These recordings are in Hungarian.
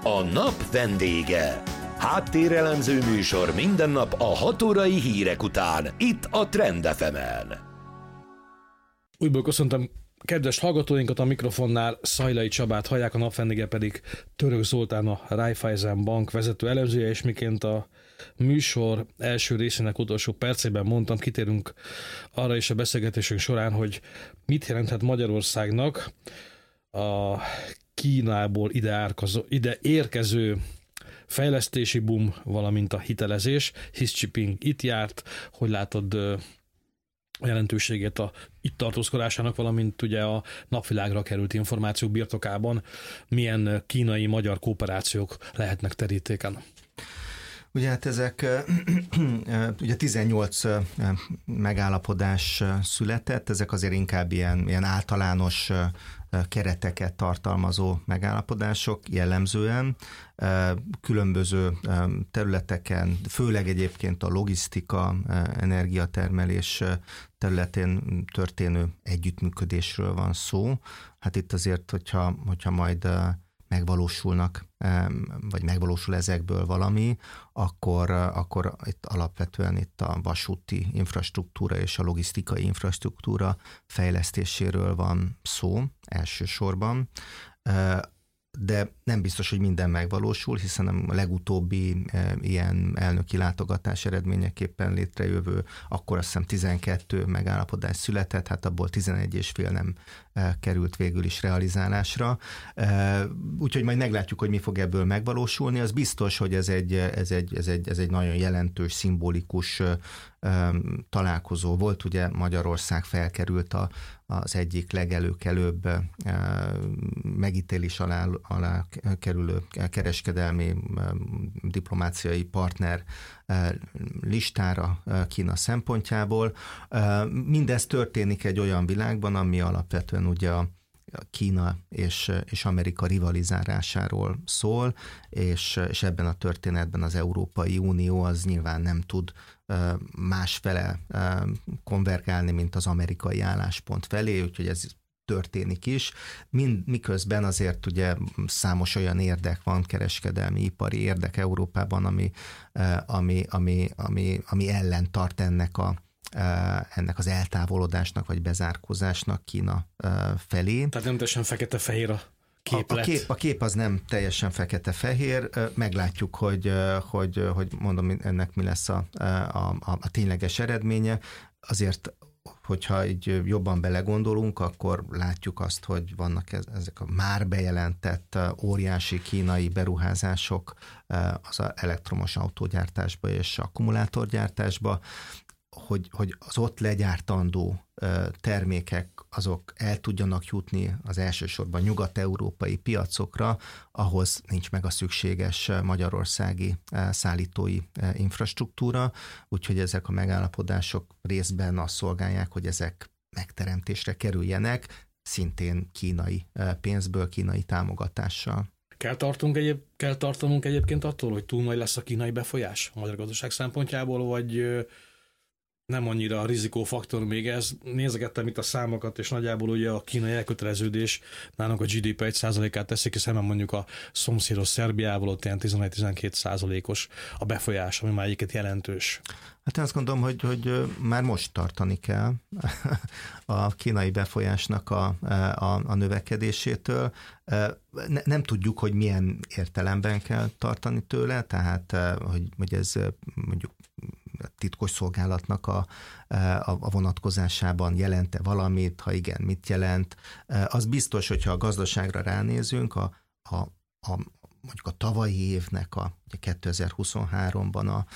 A nap vendége. Háttérelemző műsor minden nap a 6 órai hírek után, itt a Trend FM-en. Újból köszöntöm kedves hallgatóinkat, a mikrofonnál Szajlai Csabát hallják, a nap vendége pedig Török Zoltán, a Raiffeisen Bank vezető elemzője, és miként a műsor első részének utolsó percében mondtam, kitérünk arra is a beszélgetésünk során, hogy mit jelenthet Magyarországnak a Kínából ide érkező fejlesztési boom, valamint a hitelezés. Xi Jinping itt járt, hogy látod a jelentőségét a itt tartózkodásának, valamint ugye a napvilágra került információk birtokában milyen kínai-magyar kooperációk lehetnek terítéken? Ugye hát ezek, ugye 18 megállapodás született, ezek azért inkább ilyen általános kereteket tartalmazó megállapodások jellemzően, különböző területeken, főleg egyébként a logisztika, energiatermelés területén történő együttműködésről van szó. Hát itt azért, hogyha majd megvalósulnak, vagy megvalósul ezekből valami, akkor itt alapvetően itt a vasúti infrastruktúra és a logisztikai infrastruktúra fejlesztéséről van szó elsősorban. De nem biztos, hogy minden megvalósul, hiszen a legutóbbi ilyen elnöki látogatás eredményeképpen létrejövő, akkor azt hiszem 12 megállapodás született, hát abból 11,5 nem került végül is realizálásra. Úgyhogy majd meglátjuk, hogy mi fog ebből megvalósulni. Az biztos, hogy ez egy nagyon jelentős, szimbolikus találkozó volt. Ugye Magyarország felkerült az egyik legelőkelőbb megítélés alá kerülő kereskedelmi diplomáciai partner listára Kína szempontjából. Mindez történik egy olyan világban, ami alapvetően ugye a Kína és Amerika rivalizálásáról szól, és ebben a történetben az Európai Unió az nyilván nem tud másfele konvergálni, mint az amerikai álláspont felé, úgyhogy ez történik is, miközben azért ugye számos olyan érdek van, kereskedelmi, ipari érdek Európában, ami ellen tart ennek az eltávolodásnak, vagy bezárkózásnak Kína felé. Tehát nem teljesen fekete-fehér a képlet. A kép az nem teljesen fekete-fehér, meglátjuk, hogy mondom, ennek mi lesz a tényleges eredménye. Azért, hogyha így jobban belegondolunk, akkor látjuk azt, hogy vannak ezek a már bejelentett óriási kínai beruházások az elektromos autógyártásba és akkumulátorgyártásba, hogy az ott legyártandó termékek azok el tudjanak jutni az elsősorban nyugat-európai piacokra, ahhoz nincs meg a szükséges magyarországi szállítói infrastruktúra, úgyhogy ezek a megállapodások részben azt szolgálják, hogy ezek megteremtésre kerüljenek, szintén kínai pénzből, kínai támogatással. Kell tartanunk egyébként attól, hogy túl nagy lesz a kínai befolyás a magyar gazdaság szempontjából, vagy nem annyira a rizikófaktor még ez. Nézegettem itt a számokat, és nagyjából ugye a kínai elköteleződés nálunk a GDP 1%-át teszik, hiszen mondjuk a szomszédos Szerbiával ott ilyen 11-12%-os a befolyás, ami már egyiket jelentős. Hát én azt gondolom, hogy már most tartani kell a kínai befolyásnak a növekedésétől. Nem tudjuk, hogy milyen értelemben kell tartani tőle, tehát hogy ez mondjuk titkos szolgálatnak a vonatkozásában jelent-e valamit, ha igen, mit jelent. Az biztos, hogyha a gazdaságra ránézünk, mondjuk a tavalyi évnek, 2023-ban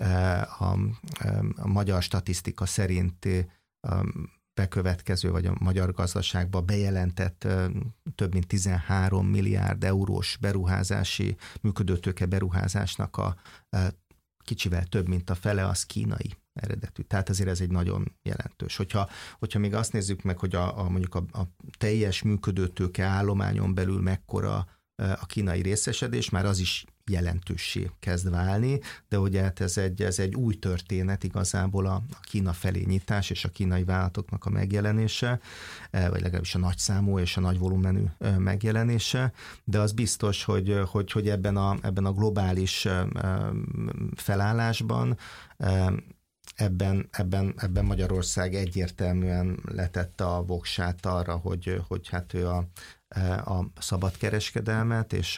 a magyar statisztika szerint bekövetkező, vagy a magyar gazdaságba bejelentett több mint 13 milliárd eurós működőtőke beruházásnak a kicsivel több, mint a fele, az kínai eredetű. Tehát azért ez egy nagyon jelentős. Hogyha még azt nézzük meg, hogy mondjuk a teljes működőtőke állományon belül mekkora a kínai részesedés, már az is jelentőssé kezd válni, de ugye hát ez egy új történet igazából a Kína felé nyitás és a kínai vállalatoknak a megjelenése, vagy legalábbis a nagyszámú és a nagy volumenű megjelenése, de az biztos, hogy ebben a globális felállásban Ebben Magyarország egyértelműen letette a voksát arra, hogy hát ő a szabadkereskedelmet és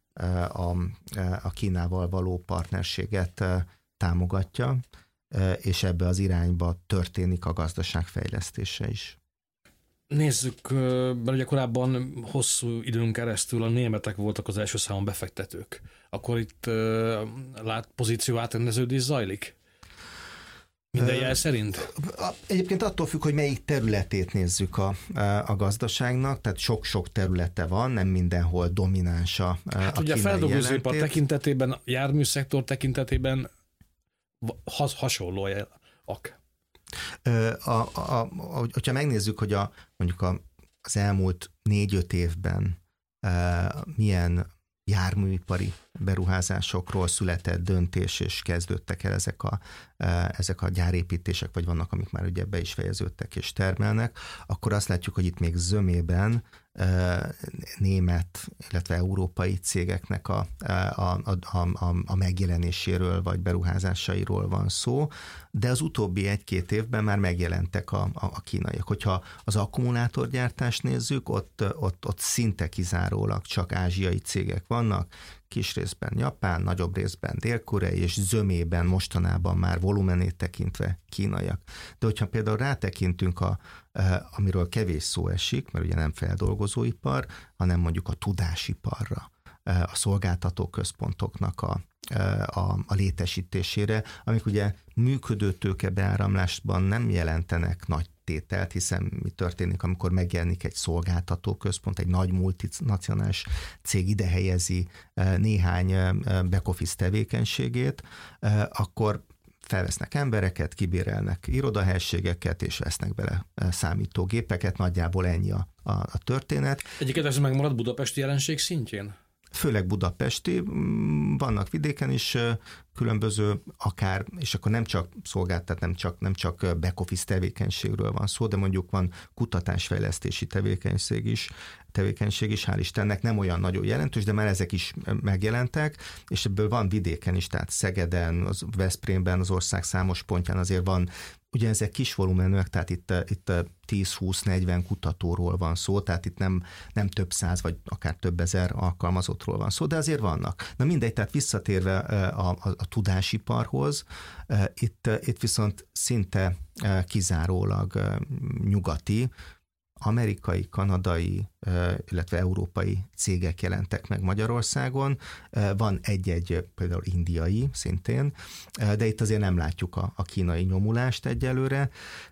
a Kínával való partnerséget támogatja, és ebbe az irányba történik a gazdaság fejlesztése is. Nézzük, mert ugye korábban hosszú időn keresztül a németek voltak az első számon befektetők. Akkor itt pozíció átrendeződés zajlik? Minden jel szerint? Egyébként attól függ, hogy melyik területét nézzük a gazdaságnak, tehát sok-sok területe van, nem mindenhol domináns a ugye a feldolgozóipar tekintetében, a járműszektor tekintetében hasonlóak. Hogyha megnézzük, hogy mondjuk az elmúlt 4-5 évben milyen járműipari beruházásokról született döntés, és kezdődtek el ezek a gyárépítések, vagy vannak, amik már ugye be is fejeződtek és termelnek, akkor azt látjuk, hogy itt még zömében német, illetve európai cégeknek a megjelenéséről, vagy beruházásairól van szó, de az utóbbi 1-2 évben már megjelentek a kínaiak. Hogyha az akkumulátorgyártást nézzük, ott szinte kizárólag csak ázsiai cégek vannak, kis részben Japán, nagyobb részben Dél-Korea, és zömében mostanában már volumenét tekintve kínaiak. De hogyha például rátekintünk amiről kevés szó esik, mert ugye nem feldolgozóipar, hanem mondjuk a tudásiparra, a szolgáltatóközpontoknak a létesítésére, amik ugye működő tőkebeáramlásban nem jelentenek nagy tételt, hiszen mi történik, amikor megjelenik egy szolgáltatóközpont, egy nagy multinacionális cég ide helyezi néhány back-office tevékenységét, akkor felvesznek embereket, kibérelnek irodahelységeket, és vesznek bele számítógépeket, nagyjából ennyi a történet. Egyiket ez megmarad budapesti jelenség szintjén? Főleg budapesti, vannak vidéken is különböző akár, és akkor nem csak szolgáltat, nem csak back-office tevékenységről van szó, de mondjuk van kutatásfejlesztési tevékenység is, hál' Istennek nem olyan nagyon jelentős, de már ezek is megjelentek, és ebből van vidéken is, tehát Szegeden, az Veszprémben, az ország számos pontján azért van. Ugye ezek kis volumenűek, tehát itt 10-20-40 kutatóról van szó, tehát itt nem több száz, vagy akár több ezer alkalmazottról van szó, de azért vannak. Na mindegy, tehát visszatérve a tudásiparhoz, itt viszont szinte kizárólag nyugati, amerikai, kanadai, illetve európai cégek jelentek meg Magyarországon. Van egy-egy például indiai szintén, de itt azért nem látjuk a kínai nyomulást egyelőre.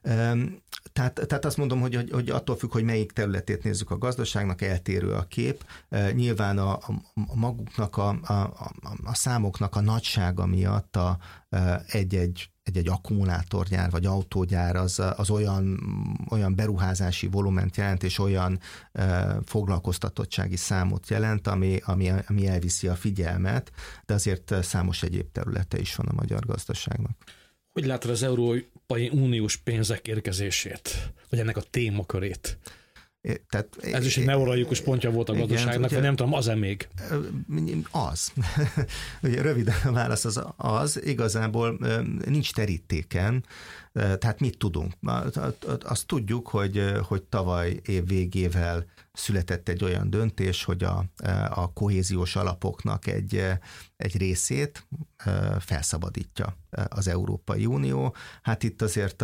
Tehát azt mondom, hogy attól függ, hogy melyik területét nézzük a gazdaságnak, eltérő a kép. Nyilván a maguknak a számoknak a nagysága miatt egy akkumulátorgyár vagy autógyár az olyan beruházási volument jelent, és olyan foglalkoztatottsági számot jelent, ami elviszi a figyelmet, de azért számos egyéb területe is van a magyar gazdaságnak. Hogy látod az Európai Uniós pénzek érkezését, vagy ennek a témakörét? Ez is egy neuralgikus pontja volt a gazdaságnak, vagy nem tudom, az-e még? Az. Ugye röviden a válasz az, igazából nincs terítéken, tehát mit tudunk? Azt tudjuk, hogy tavaly év végével született egy olyan döntés, hogy a kohéziós alapoknak egy részét felszabadítja az Európai Unió. Hát itt azért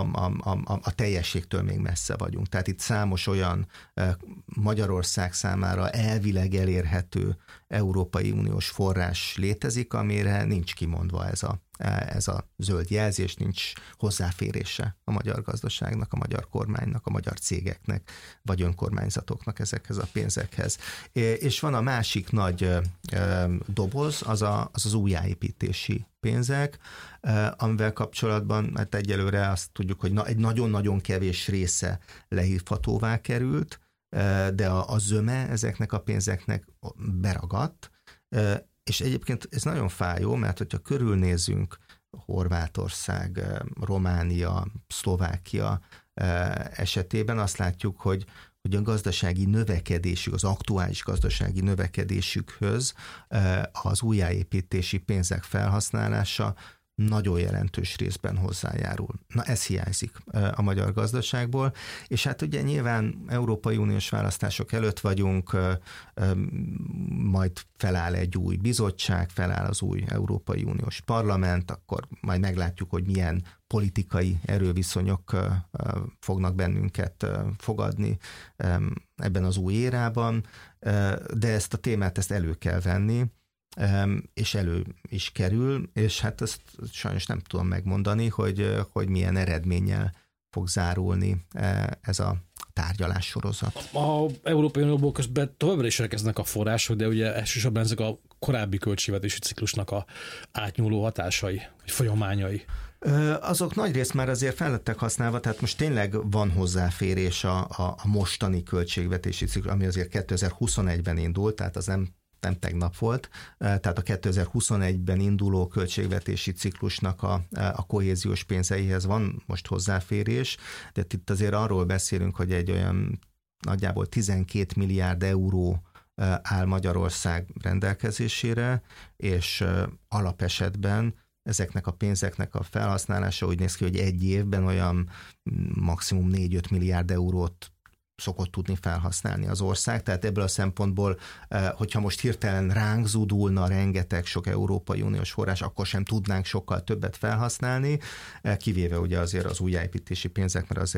a teljességtől még messze vagyunk. Tehát itt számos olyan Magyarország számára elvileg elérhető Európai Uniós forrás létezik, amire nincs kimondva ez a zöld jelzés, nincs hozzáférése a magyar gazdaságnak, a magyar kormánynak, a magyar cégeknek, vagy önkormányzatoknak ezekhez a pénzekhez. És van a másik nagy doboz, az újjáépítési pénzek, amivel kapcsolatban hát egyelőre azt tudjuk, hogy egy nagyon-nagyon kevés része lehívhatóvá került, de a zöme ezeknek a pénzeknek beragadt, És egyébként ez nagyon fájó, mert hogyha körülnézünk Horvátország, Románia, Szlovákia esetében, azt látjuk, hogy a gazdasági növekedésük, az aktuális gazdasági növekedésükhöz az újjáépítési pénzek felhasználása nagyon jelentős részben hozzájárul. Na, ez hiányzik a magyar gazdaságból, és hát ugye nyilván Európai Uniós választások előtt vagyunk, majd feláll egy új bizottság, feláll az új Európai Uniós Parlament, akkor majd meglátjuk, hogy milyen politikai erőviszonyok fognak bennünket fogadni ebben az új érában, de ezt a témát elő kell venni, és elő is kerül, és hát ezt sajnos nem tudom megmondani, hogy milyen eredménnyel fog zárulni ez a tárgyalássorozat. A Európai Unióból közben továbbra is érkeznek a források, de ugye elsősorban ezek a korábbi költségvetési ciklusnak a átnyúló hatásai, vagy folyamányai. Azok nagyrészt már azért fel lettek használva, tehát most tényleg van hozzáférés a mostani költségvetési ciklus, ami azért 2021-ben indult, tehát az nem tegnap volt, tehát a 2021-ben induló költségvetési ciklusnak a kohéziós pénzeihez van most hozzáférés, de itt azért arról beszélünk, hogy egy olyan nagyjából 12 milliárd euró áll Magyarország rendelkezésére, és alapesetben ezeknek a pénzeknek a felhasználása úgy néz ki, hogy egy évben olyan maximum 4-5 milliárd eurót szokott tudni felhasználni az ország, tehát ebből a szempontból, hogyha most hirtelen ránk zúdulna rengeteg sok Európai Uniós forrás, akkor sem tudnánk sokkal többet felhasználni, kivéve ugye azért az újjáépítési pénzek, mert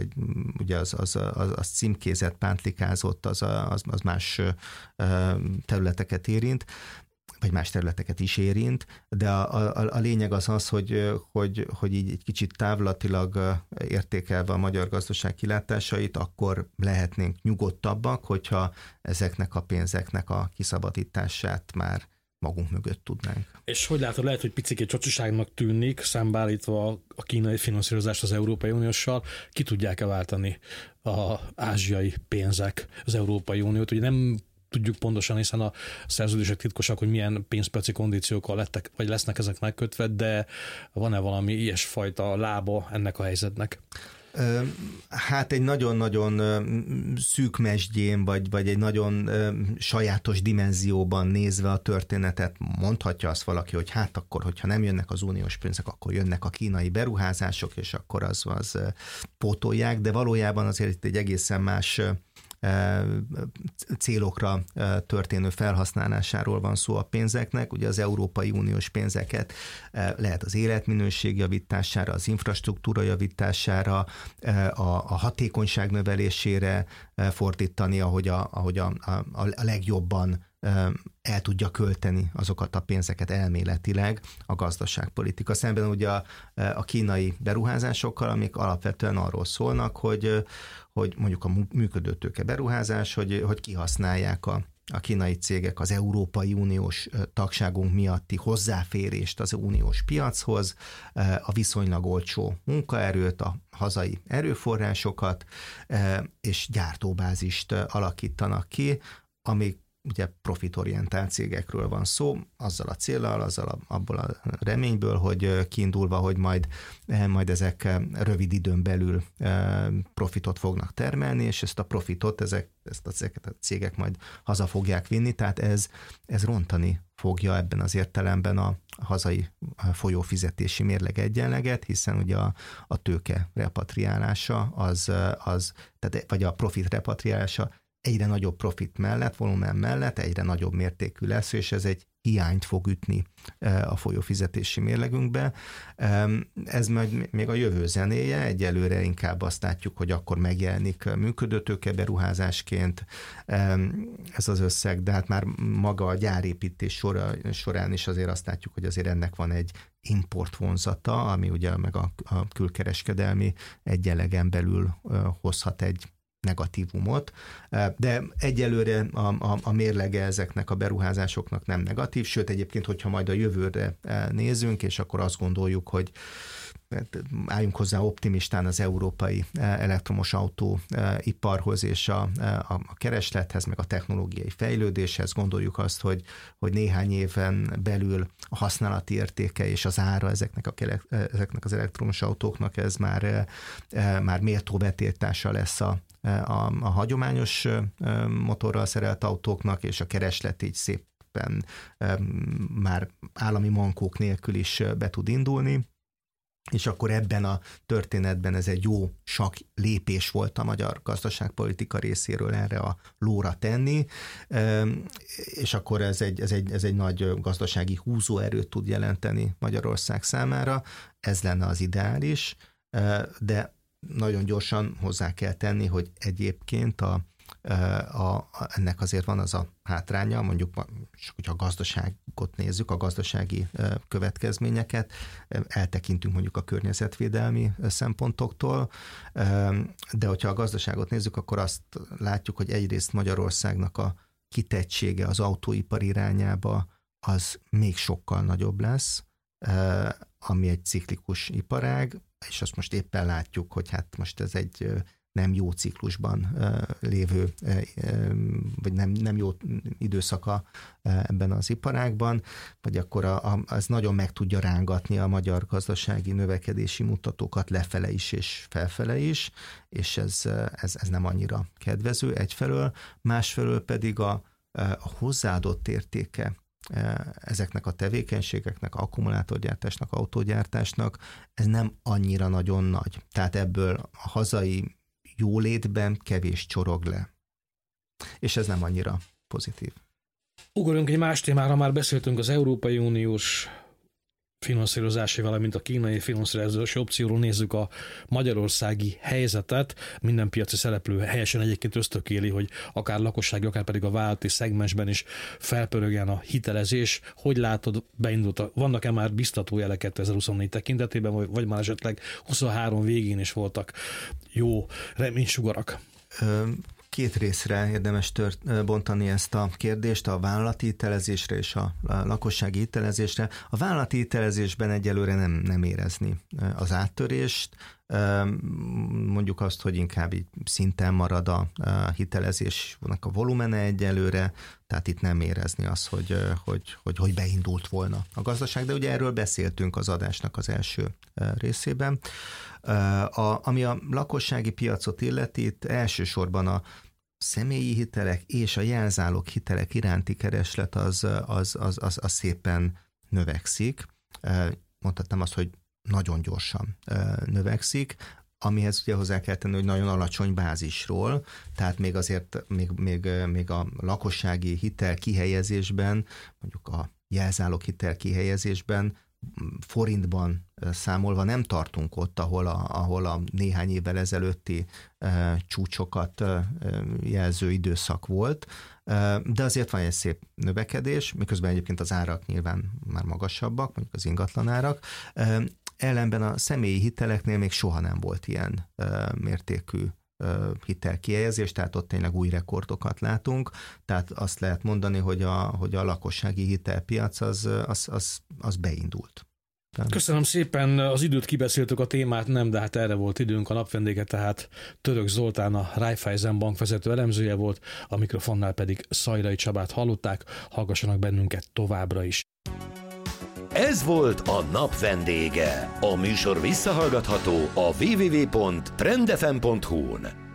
az címkézett, pántlikázott, az más területeket érint, vagy más területeket is érint, de a lényeg az, hogy így egy kicsit távlatilag értékelve a magyar gazdaság kilátásait, akkor lehetnénk nyugodtabbak, hogyha ezeknek a pénzeknek a kiszabadítását már magunk mögött tudnánk. És hogy látod, lehet, hogy picikét csacsiságnak tűnik, szembeállítva a kínai finanszírozást az Európai Unióssal, ki tudják-e váltani az ázsiai pénzek az Európai Uniót? Ugye nem tudjuk pontosan, hiszen a szerződések titkosak, hogy milyen pénzpiaci kondíciókkal lettek, vagy lesznek ezek megkötve, de van-e valami ilyesfajta lába ennek a helyzetnek? Hát egy nagyon-nagyon szűk mesdjén, vagy egy nagyon sajátos dimenzióban nézve a történetet mondhatja azt valaki, hogy hát akkor, hogyha nem jönnek az uniós pénzek, akkor jönnek a kínai beruházások, és akkor az pótolják, de valójában azért itt egy egészen más célokra történő felhasználásáról van szó a pénzeknek. Ugye az Európai Uniós pénzeket lehet az életminőség javítására, az infrastruktúra javítására, a hatékonyság növelésére fordítani, ahogy a legjobban el tudja költeni azokat a pénzeket elméletileg a gazdaságpolitika. Szemben ugye a kínai beruházásokkal, amik alapvetően arról szólnak, hogy mondjuk a működőtőke beruházás, hogy kihasználják a kínai cégek az Európai Uniós tagságunk miatti hozzáférést az uniós piachoz, a viszonylag olcsó munkaerőt, a hazai erőforrásokat, és gyártóbázist alakítanak ki, amik ugye profitorientált cégekről van szó, azzal a céllal, abból a reményből, hogy kiindulva, hogy majd ezek rövid időn belül profitot fognak termelni, és ezt a profitot ezeket a cégek majd haza fogják vinni, tehát ez rontani fogja ebben az értelemben a hazai folyófizetési mérleg egyenleget, hiszen ugye a tőke repatriálása vagy a profit repatriálása egyre nagyobb profit mellett, volumen mellett egyre nagyobb mértékű lesz, és ez egy hiányt fog ütni a folyófizetési mérlegünkbe. Ez majd még a jövő zenéje, egyelőre inkább azt látjuk, hogy akkor megjelenik működőtőke beruházásként ez az összeg, de hát már maga a gyárépítés során is azért azt látjuk, hogy azért ennek van egy import vonzata, ami ugye meg a külkereskedelmi egyenlegen belül hozhat egy negatívumot, de egyelőre a mérlege ezeknek a beruházásoknak nem negatív, sőt egyébként, hogyha majd a jövőre nézünk, és akkor azt gondoljuk, hogy álljunk hozzá optimistán az európai elektromos autóiparhoz és a kereslethez, meg a technológiai fejlődéshez. Gondoljuk azt, hogy néhány éven belül a használati értéke és az ára ezeknek az elektromos autóknak ez már méltó vetélytársa lesz a hagyományos motorral szerelt autóknak, és a kereslet így szépen már állami mankók nélkül is be tud indulni. És akkor ebben a történetben ez egy jó sak lépés volt a magyar gazdaságpolitika részéről erre a lóra tenni, és akkor ez egy nagy gazdasági húzóerőt tud jelenteni Magyarország számára. Ez lenne az ideális, de nagyon gyorsan hozzá kell tenni, hogy egyébként ennek azért van az a hátránya, mondjuk, hogyha a gazdaságot nézzük, a gazdasági következményeket, eltekintünk mondjuk a környezetvédelmi szempontoktól, de hogyha a gazdaságot nézzük, akkor azt látjuk, hogy egyrészt Magyarországnak a kitettsége az autóipar irányába az még sokkal nagyobb lesz, ami egy ciklikus iparág, és azt most éppen látjuk, hogy hát most ez egy nem jó ciklusban lévő, vagy nem jó időszaka ebben az iparágban, vagy akkor ez nagyon meg tudja rángatni a magyar gazdasági növekedési mutatókat lefele is és felfele is, és ez nem annyira kedvező egyfelől, másfelől pedig a hozzáadott értéke ezeknek a tevékenységeknek, akkumulátorgyártásnak, autógyártásnak, ez nem annyira nagyon nagy. Tehát ebből a hazai jólétben kevés csorog le. És ez nem annyira pozitív. Ugorjunk egy más témára, már beszéltünk az Európai Uniós finanszírozási, valamint a kínai finanszírozási opcióról. Nézzük a magyarországi helyzetet. Minden piaci szereplő helyesen egyébként ösztökéli, hogy akár lakossági, akár pedig a vállalati szegmensben is felpörögjen a hitelezés. Hogy látod, beindult, vannak-e már biztató jelek 2024 tekintetében, vagy már esetleg 23 végén is voltak jó reménysugarak? Két részre érdemes bontani ezt a kérdést, a vállalati hitelezésre és a lakossági hitelezésre. A vállalati hitelezésben egyelőre nem érezni az áttörést, mondjuk azt, hogy inkább így szinten marad a hitelezésnek a volumene egyelőre, tehát itt nem érezni azt, hogy beindult volna a gazdaság, de ugye erről beszéltünk az adásnak az első részében. Ami a lakossági piacot illeti, itt elsősorban a személyi hitelek és a jelzálog hitelek iránti kereslet az szépen növekszik. Mondhatnám azt, hogy nagyon gyorsan növekszik, amihez ugye hozzá kell tenni, hogy nagyon alacsony bázisról, tehát még azért még a lakossági hitel kihelyezésben, mondjuk a jelzálog hitel kihelyezésben forintban számolva nem tartunk ott, ahol a néhány évvel ezelőtti csúcsokat jelző időszak volt, de azért van egy szép növekedés, miközben egyébként az árak nyilván már magasabbak, mondjuk az ingatlanárak. Ellenben a személyi hiteleknél még soha nem volt ilyen mértékű hitelkihelyezés, tehát ott tényleg új rekordokat látunk, tehát azt lehet mondani, hogy a lakossági hitelpiac az beindult. Köszönöm szépen, az időt kibeszéltük, a témát nem, de hát erre volt időnk. A napvendége tehát Török Zoltán, a Raiffeisen Bank vezető elemzője volt, a mikrofonnál pedig Szajlai Csabát hallották, hallgassanak bennünket továbbra is. Ez volt a nap vendége. A műsor visszahallgatható a www.trendfm.hu-n.